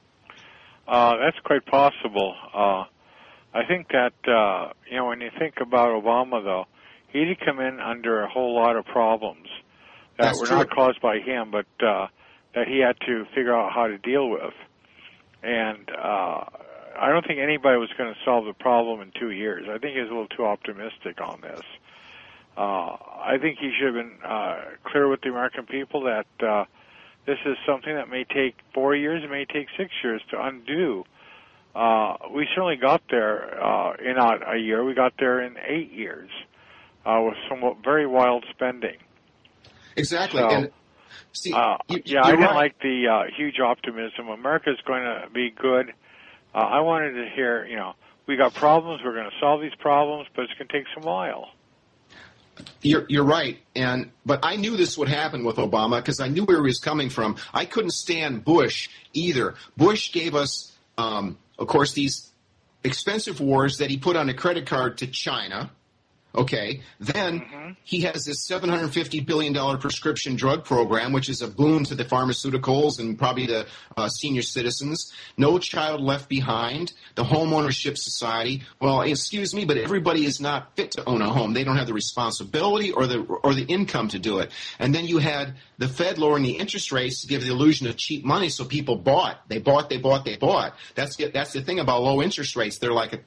That's quite possible. I think that, when you think about Obama, though, he did come in under a whole lot of problems that were not caused by him, but that he had to figure out how to deal with. And I don't think anybody was going to solve the problem in 2 years. I think he was a little too optimistic on this. I think he should have been clear with the American people that this is something that may take 4 years, it may take 6 years to undo. We certainly got there in not a year. We got there in 8 years with some very wild spending. Exactly. So, and see, I you're didn't right. like the huge optimism. America's going to be good. I wanted to hear, we got problems, we're going to solve these problems, but it's going to take some while. You're right, but I knew this would happen with Obama because I knew where he was coming from. I couldn't stand Bush either. Bush gave us, of course, these expensive wars that he put on a credit card to China. Okay, then he has this $750 billion prescription drug program, which is a boon to the pharmaceuticals and probably the senior citizens. No child left behind. The home ownership society. Well, excuse me, but everybody is not fit to own a home. They don't have the responsibility or the income to do it. And then you had the Fed lowering the interest rates to give the illusion of cheap money, so people bought. They bought. That's the thing about low interest rates. They're like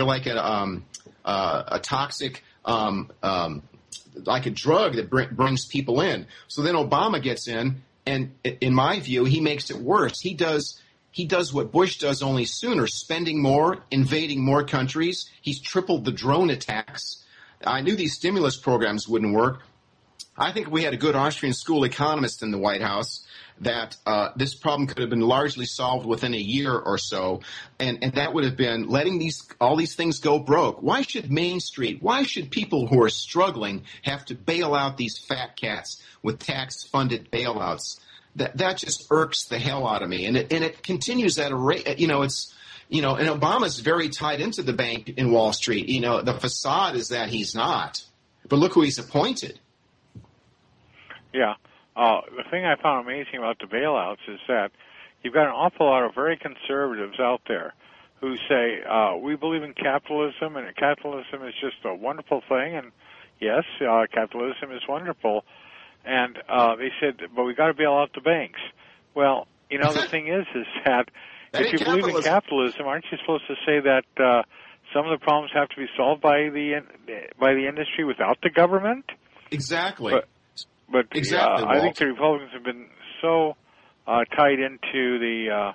a toxic. Like a drug that brings people in. So then Obama gets in, and in my view, he makes it worse. He does what Bush does, only sooner, spending more, invading more countries. He's tripled the drone attacks. I knew these stimulus programs wouldn't work. I think we had a good Austrian school economist in the White House that this problem could have been largely solved within a year or so, and that would have been letting all these things go broke. Why should Main Street, why should people who are struggling have to bail out these fat cats with tax-funded bailouts? That just irks the hell out of me, and it continues at a rate. And Obama's very tied into the bank in Wall Street. The facade is that he's not, but look who he's appointed. Yeah. The thing I found amazing about the bailouts is that you've got an awful lot of very conservatives out there who say, we believe in capitalism, and capitalism is just a wonderful thing, and yes, capitalism is wonderful. And they said, but we got to bail out the banks. Well, the thing is that if you believe in capitalism, aren't you supposed to say that some of the problems have to be solved by the industry without the government? Exactly. But exactly, I think the Republicans have been so tied into the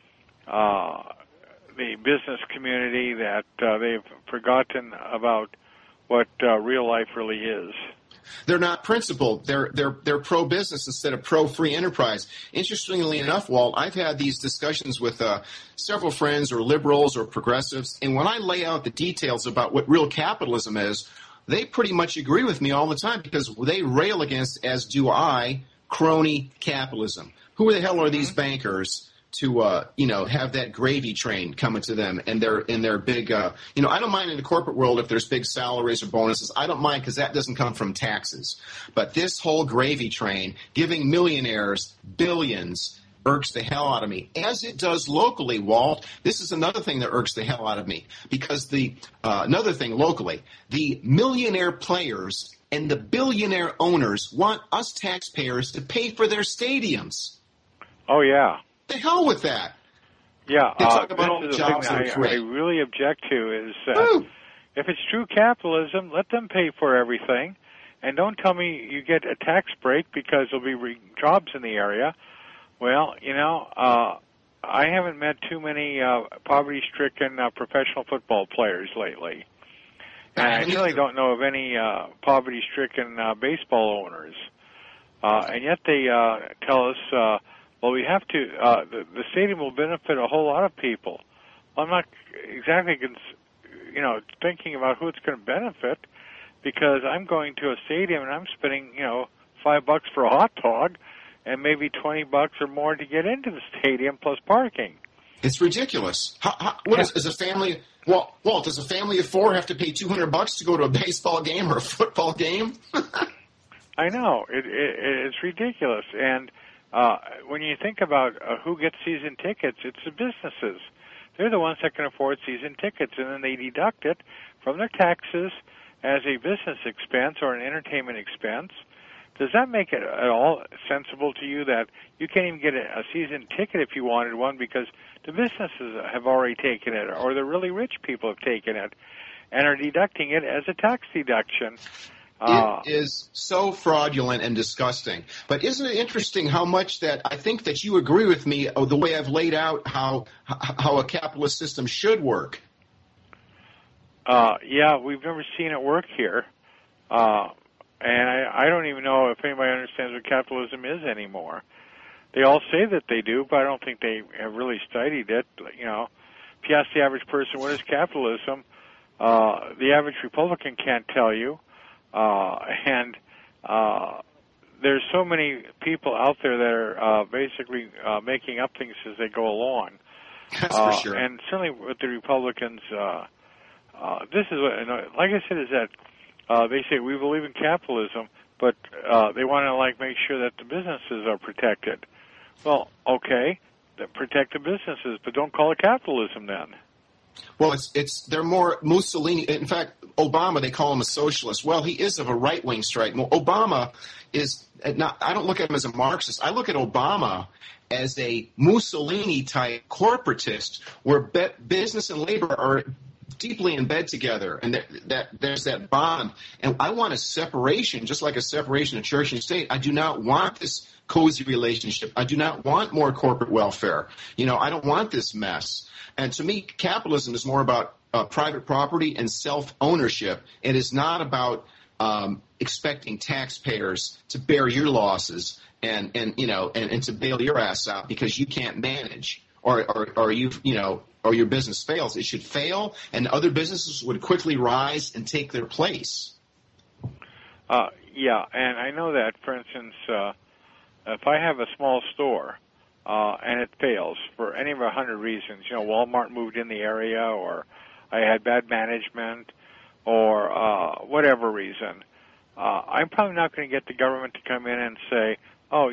business community that they've forgotten about what real life really is. They're not principled. They're pro-business instead of pro-free enterprise. Interestingly enough, Walt, I've had these discussions with several friends or liberals or progressives, and when I lay out the details about what real capitalism is, they pretty much agree with me all the time because they rail against, as do I, crony capitalism. Who the hell are these bankers to have that gravy train coming to them and their big I don't mind in the corporate world if there's big salaries or bonuses. I don't mind because that doesn't come from taxes. But this whole gravy train giving millionaires billions irks the hell out of me, as it does locally, Walt. This is another thing that irks the hell out of me, because another thing locally, the millionaire players and the billionaire owners want us taxpayers to pay for their stadiums. Oh, yeah. The hell with that. Yeah, they talk about all this the is jobs the thing that I really object to is if it's true capitalism, let them pay for everything, and don't tell me you get a tax break because there'll be jobs in the area. Well, I haven't met too many poverty-stricken professional football players lately. And I really don't know of any poverty-stricken baseball owners. And yet they tell us, we have to, the stadium will benefit a whole lot of people. Well, I'm not exactly, thinking about who it's going to benefit, because I'm going to a stadium and I'm spending, $5 for a hot dog, and maybe $20 or more to get into the stadium plus parking. It's ridiculous. Is a family? Walt, does a family of four have to pay $200 to go to a baseball game or a football game? I know it's ridiculous. And when you think about who gets season tickets, it's the businesses. They're the ones that can afford season tickets, and then they deduct it from their taxes as a business expense or an entertainment expense. Does that make it at all sensible to you that you can't even get a season ticket if you wanted one because the businesses have already taken it, or the really rich people have taken it and are deducting it as a tax deduction? It is so fraudulent and disgusting. But isn't it interesting how much that I think that you agree with me the way I've laid out how a capitalist system should work? Yeah, we've never seen it work here. And I don't even know if anybody understands what capitalism is anymore. They all say that they do, but I don't think they have really studied it. You know, if you ask the average person, what is capitalism? The average Republican can't tell you. And there's so many people out there that are basically making up things as they go along. That's for sure. And certainly with the Republicans, this is what, like I said, is that they say we believe in capitalism, but they want to make sure that the businesses are protected. Well, okay, protect the businesses, but don't call it capitalism then. Well, they're more Mussolini. In fact, Obama, they call him a socialist. Well, he is of a right-wing stripe. Well, Obama is not. I don't look at him as a Marxist. I look at Obama as a Mussolini-type corporatist, where business and labor are deeply in bed together, and there's that bond. And I want a separation, just like a separation of church and state. I do not want this cozy relationship. I do not want more corporate welfare. I don't want this mess. And to me, capitalism is more about private property and self-ownership. It is not about expecting taxpayers to bear your losses and to bail your ass out because you can't manage or your business fails. It should fail, and other businesses would quickly rise and take their place. Yeah, and I know that, for instance, if I have a small store and it fails for any of 100 reasons, Walmart moved in the area, or I had bad management, or whatever reason, I'm probably not going to get the government to come in and say, oh,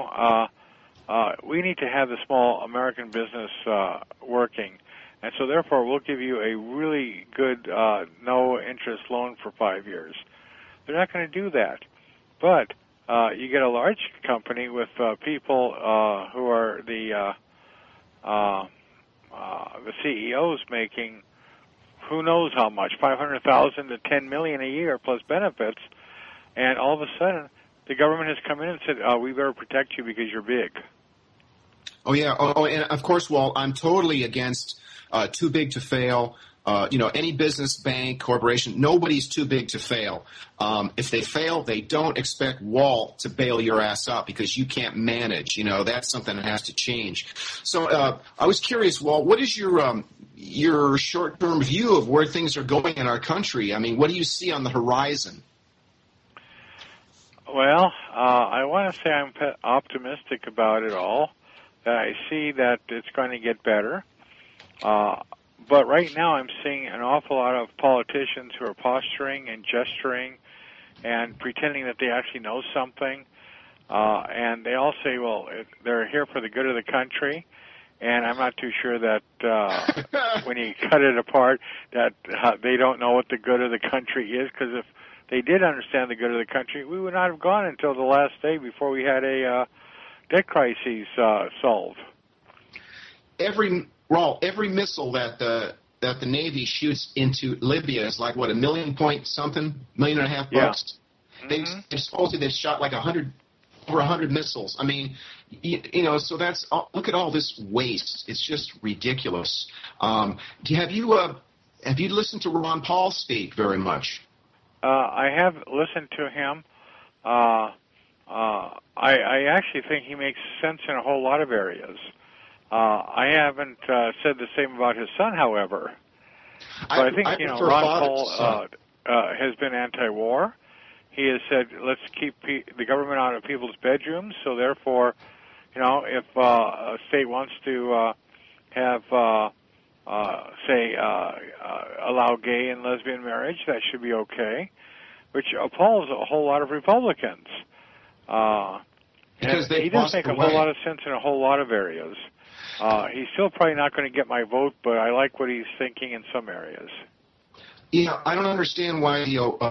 we need to have the small American business working, and so therefore we'll give you a really good no-interest loan for 5 years. They're not going to do that. But you get a large company with people who are the CEOs making who knows how much, $500,000 to $10 million a year plus benefits, and all of a sudden the government has come in and said, we better protect you because you're big. Oh, yeah. Oh, and of course, Walt, I'm totally against too big to fail. Any business, bank, corporation, nobody's too big to fail. If they fail, they don't expect Walt to bail your ass out because you can't manage. That's something that has to change. So I was curious, Walt, what is your short-term view of where things are going in our country? I mean, what do you see on the horizon? Well, I want to say I'm optimistic about it all. I see that it's going to get better. But right now I'm seeing an awful lot of politicians who are posturing and gesturing and pretending that they actually know something. And they all say, well, they're here for the good of the country. And I'm not too sure that when you cut it apart that they don't know what the good of the country is, because if they did understand the good of the country, we would not have gone until the last day before we had a debt crisis solved. Every missile that the Navy shoots into Libya is like, what, $1 million point something, $1.5 million bucks? Yeah. Mm-hmm. Supposedly they've shot like over 100 missiles. I mean, so that's, look at all this waste. It's just ridiculous. Have you listened to Ron Paul speak very much? I have listened to him. I actually think he makes sense in a whole lot of areas. I haven't said the same about his son, however. But I think Ron Paul has been anti-war. He has said, let's keep the government out of people's bedrooms. So therefore, if a state wants to have, allow gay and lesbian marriage, that should be okay, which appalls a whole lot of Republicans. Because he does make a whole lot of sense in a whole lot of areas. He's still probably not going to get my vote, but I like what he's thinking in some areas. I don't understand why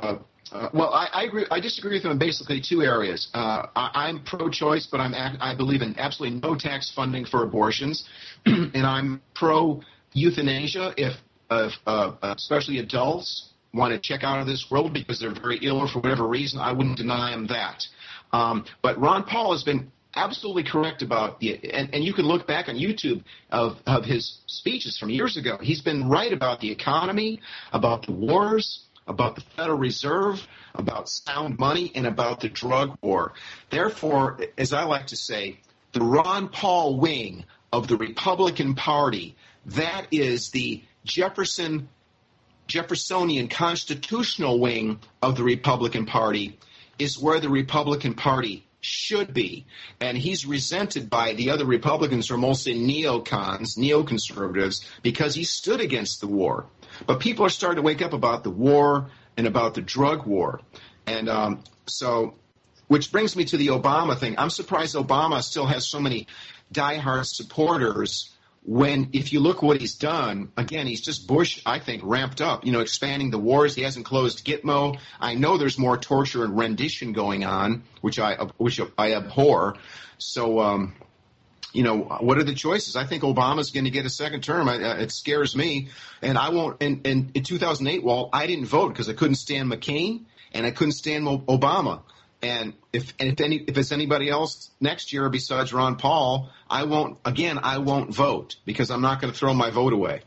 Well, I agree. I disagree with him in basically two areas. I'm pro-choice, but I believe in absolutely no tax funding for abortions, and I'm pro-euthanasia if especially adults want to check out of this world because they're very ill or for whatever reason. I wouldn't deny them that. But Ron Paul has been absolutely correct about and you can look back on YouTube of his speeches from years ago. He's been right about the economy, about the wars, about the Federal Reserve, about sound money, and about the drug war. Therefore, as I like to say, the Ron Paul wing of the Republican Party, that is the Jeffersonian constitutional wing of the Republican Party, is where the Republican Party should be. And he's resented by the other Republicans who are mostly neoconservatives, because he stood against the war. But people are starting to wake up about the war and about the drug war. And which brings me to the Obama thing. I'm surprised Obama still has so many diehard supporters when, if you look what he's done, again, he's just Bush, I think, ramped up, expanding the wars. He hasn't closed Gitmo. I know there's more torture and rendition going on, which I abhor. So, what are the choices? I think Obama's going to get a second term. It scares me. And I won't. And in 2008, Walt, I didn't vote because I couldn't stand McCain and I couldn't stand Obama. And if it's anybody else next year besides Ron Paul, I won't vote because I'm not going to throw my vote away.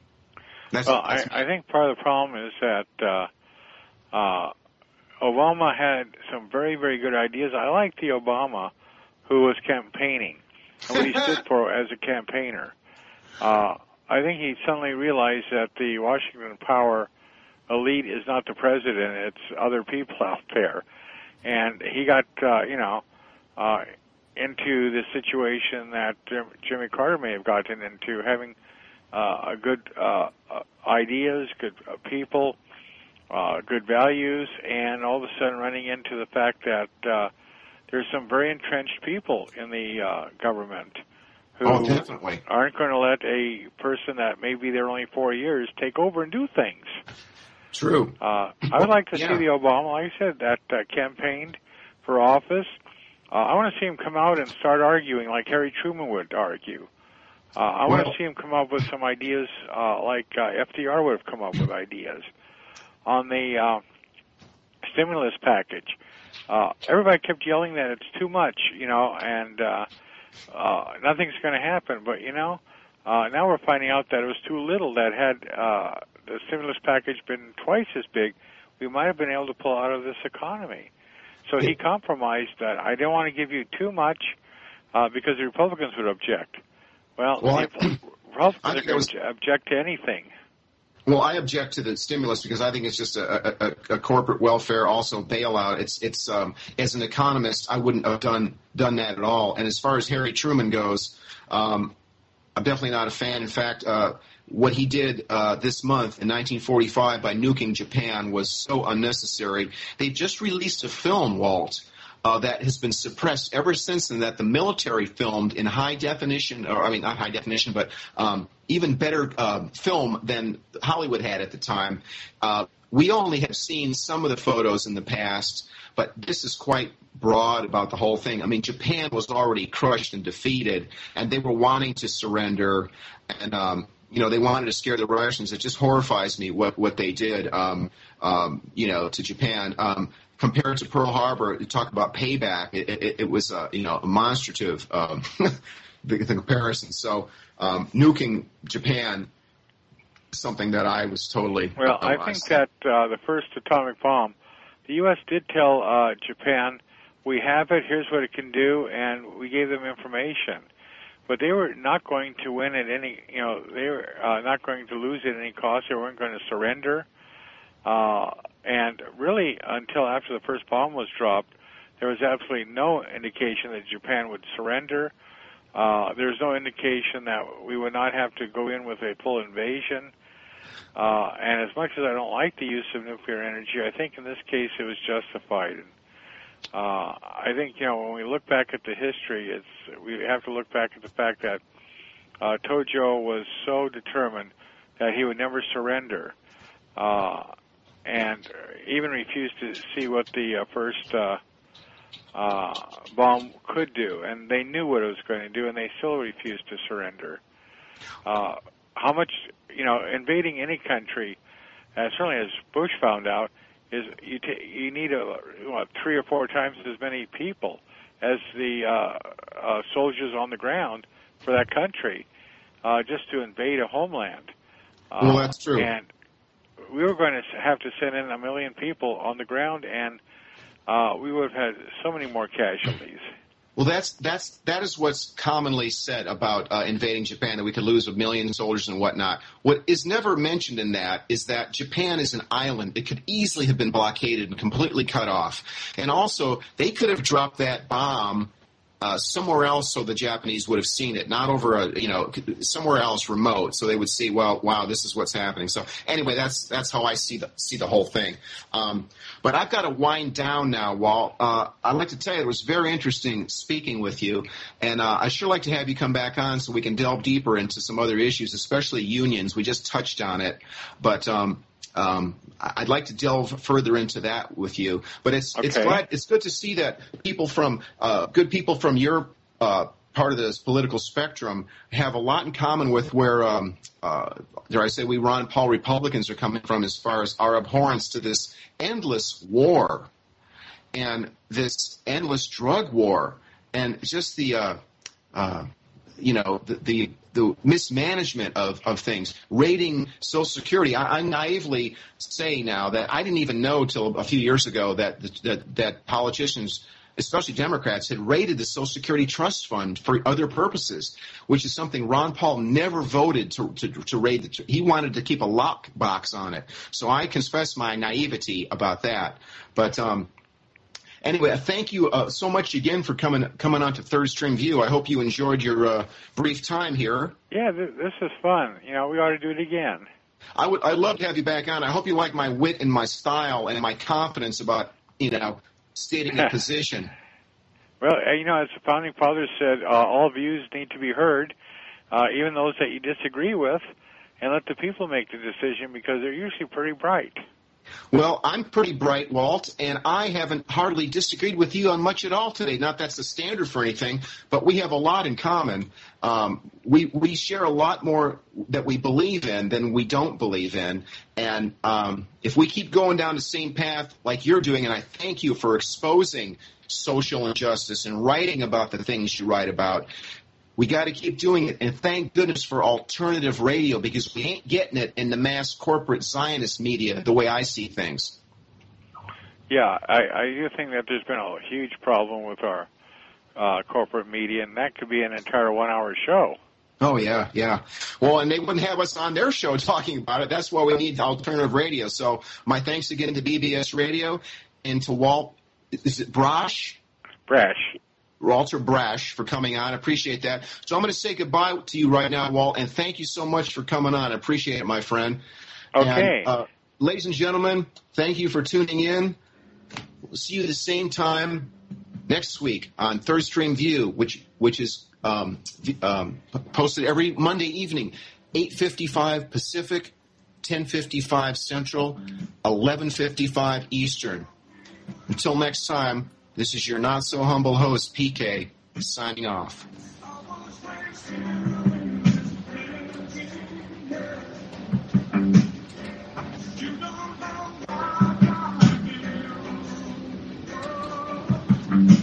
I think part of the problem is that Obama had some very, very good ideas. I like the Obama who was campaigning and what he stood for as a campaigner. I think he suddenly realized that the Washington power elite is not the president; it's other people out there. And he got, into the situation that Jimmy Carter may have gotten into, having good ideas, good people, good values, and all of a sudden running into the fact that there's some very entrenched people in the government who aren't going to let a person that may be there only 4 years take over and do things. True. I would like to see the Obama, like I said, that campaigned for office. I want to see him come out and start arguing like Harry Truman would argue. I want to see him come up with some ideas like FDR would have come up with ideas. On the stimulus package, everybody kept yelling that it's too much, and nothing's going to happen. But, now we're finding out that it was too little, that had the stimulus package been twice as big, we might have been able to pull out of this economy. So he compromised that. I don't want to give you too much because the Republicans would object. Well the Republicans object to anything. Well, I object to the stimulus because I think it's just a corporate welfare, also bailout. It's as an economist, I wouldn't have done that at all. And as far as Harry Truman goes, I'm definitely not a fan. In fact, what he did this month in 1945 by nuking Japan was so unnecessary. They just released a film, Walt, that has been suppressed ever since, and that the military filmed in high definition, not high definition, but even better film than Hollywood had at the time. We only have seen some of the photos in the past, but this is quite broad about the whole thing. I mean, Japan was already crushed and defeated, and they were wanting to surrender, and they wanted to scare the Russians. It just horrifies me what they did, to Japan. Compared to Pearl Harbor, you talk about payback. It was a demonstrative the comparison. So nuking Japan is something that I was totally. Well, I think that the first atomic bomb, the U.S. did tell Japan, we have it. Here's what it can do, and we gave them information. But they were not going to win at any. They were not going to lose at any cost. They weren't going to surrender. And really, until after the first bomb was dropped, there was absolutely no indication that Japan would surrender. There's no indication that we would not have to go in with a full invasion. And as much as I don't like the use of nuclear energy, I think in this case it was justified. I think, when we look back at the history, we have to look back at the fact that Tojo was so determined that he would never surrender. and even refused to see what the first bomb could do. And they knew what it was going to do, and they still refused to surrender. How much, invading any country, certainly as Bush found out, is you need 3 or 4 times as many people as the soldiers on the ground for that country just to invade a homeland. Well, that's true. And we were going to have to send in 1 million people on the ground, and we would have had so many more casualties. Well, that is what's commonly said about invading Japan, that we could lose 1 million soldiers and whatnot. What is never mentioned in that is that Japan is an island. It could easily have been blockaded and completely cut off. And also, they could have dropped that bomb somewhere else so the Japanese would have seen it, not over somewhere else remote, so they would see, well, wow, this is what's happening. So anyway, that's how I see the whole thing. But I've got to wind down now, Walt. I'd like to tell you it was very interesting speaking with you, and I'd sure like to have you come back on so we can delve deeper into some other issues, especially unions. We just touched on it, but I'd like to delve further into that with you. But it's good to see that good people from your part of this political spectrum have a lot in common with where, dare I say, we Ron Paul Republicans are coming from, as far as our abhorrence to this endless war and this endless drug war and just the mismanagement of things, raiding Social Security. I naively say now that I didn't even know till a few years ago that politicians, especially Democrats, had raided the Social Security Trust Fund for other purposes, which is something Ron Paul never voted to raid. He wanted to keep a lockbox on it. So I confess my naivety about that. But anyway, thank you so much again for coming on to Third Stream View. I hope you enjoyed your brief time here. Yeah, this is fun. We ought to do it again. I'd love to have you back on. I hope you like my wit and my style and my confidence about stating a position. Well, as the Founding Fathers said, all views need to be heard, even those that you disagree with, and let the people make the decision because they're usually pretty bright. Well, I'm pretty bright, Walt, and I haven't hardly disagreed with you on much at all today. Not that's the standard for anything, but we have a lot in common. We share a lot more that we believe in than we don't believe in. And if we keep going down the same path like you're doing, and I thank you for exposing social injustice and writing about the things you write about, we got to keep doing it, and thank goodness for alternative radio, because we ain't getting it in the mass corporate Zionist media the way I see things. Yeah, I do think that there's been a huge problem with our corporate media, and that could be an entire 1-hour show. Oh, yeah. Well, and they wouldn't have us on their show talking about it. That's why we need alternative radio. So my thanks again to BBS Radio and to Walt, is it Brash? Walter Brash for coming on. I appreciate that. So I'm going to say goodbye to you right now, Walt, and thank you so much for coming on. I appreciate it, my friend. Okay. And, ladies and gentlemen, thank you for tuning in. We'll see you the same time next week on Third Stream View, which is posted every Monday evening, 8:55 Pacific, 10:55 Central, 11:55 Eastern. Until next time, this is your not-so-humble host, PK, signing off. Mm-hmm.